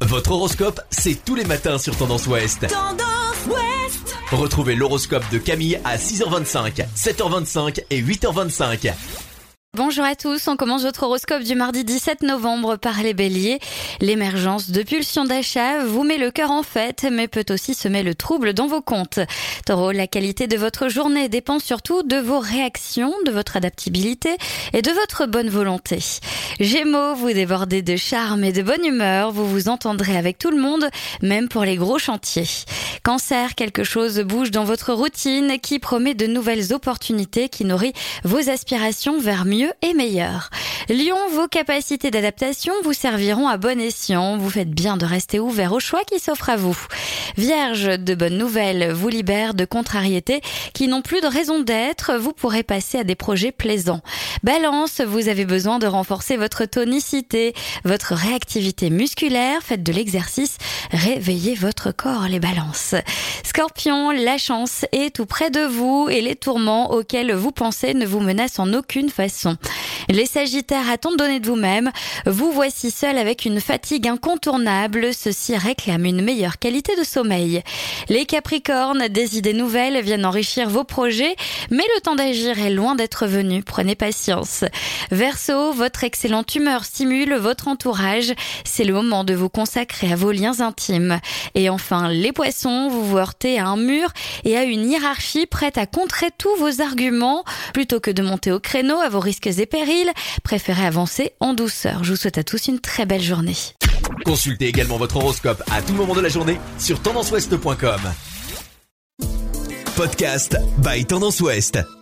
Votre horoscope, c'est tous les matins sur Tendance Ouest. Tendance Ouest. Retrouvez l'horoscope de Camille à 6h25, 7h25 et 8h25. Bonjour à tous, on commence votre horoscope du mardi 17 novembre par les béliers. L'émergence de pulsions d'achat vous met le cœur en fête, mais peut aussi semer le trouble dans vos comptes. Taureau, la qualité de votre journée dépend surtout de vos réactions, de votre adaptabilité et de votre bonne volonté. Gémeaux, vous débordez de charme et de bonne humeur, vous vous entendrez avec tout le monde, même pour les gros chantiers. Cancer, quelque chose bouge dans votre routine qui promet de nouvelles opportunités qui nourrit vos aspirations vers mieux et meilleur. Lion, vos capacités d'adaptation vous serviront à bon escient. Vous faites bien de rester ouvert aux choix qui s'offrent à vous. Vierge, de bonnes nouvelles vous libèrent de contrariétés qui n'ont plus de raison d'être. Vous pourrez passer à des projets plaisants. Balance, vous avez besoin de renforcer votre tonicité, votre réactivité musculaire. Faites de l'exercice, réveillez votre corps, les balances. Scorpion, la chance est tout près de vous et les tourments auxquels vous pensez ne vous menacent en aucune façon. Les Sagittaires, attendent de donner de vous-même. Vous voici seul avec une fatigue incontournable. Ceci réclame une meilleure qualité de sommeil. Les Capricornes, des idées nouvelles viennent enrichir vos projets, mais le temps d'agir est loin d'être venu. Prenez patience. Verseau, votre excellente humeur stimule votre entourage. C'est le moment de vous consacrer à vos liens intimes. Et enfin, les Poissons, vous vous heurtez à un mur et à une hiérarchie prête à contrer tous vos arguments. Plutôt que de monter au créneau à vos risques et périls, préférez avancer en douceur. Je vous souhaite à tous une très belle journée. Consultez également votre horoscope à tout moment de la journée sur tendanceouest.com. Podcast by Tendance Ouest.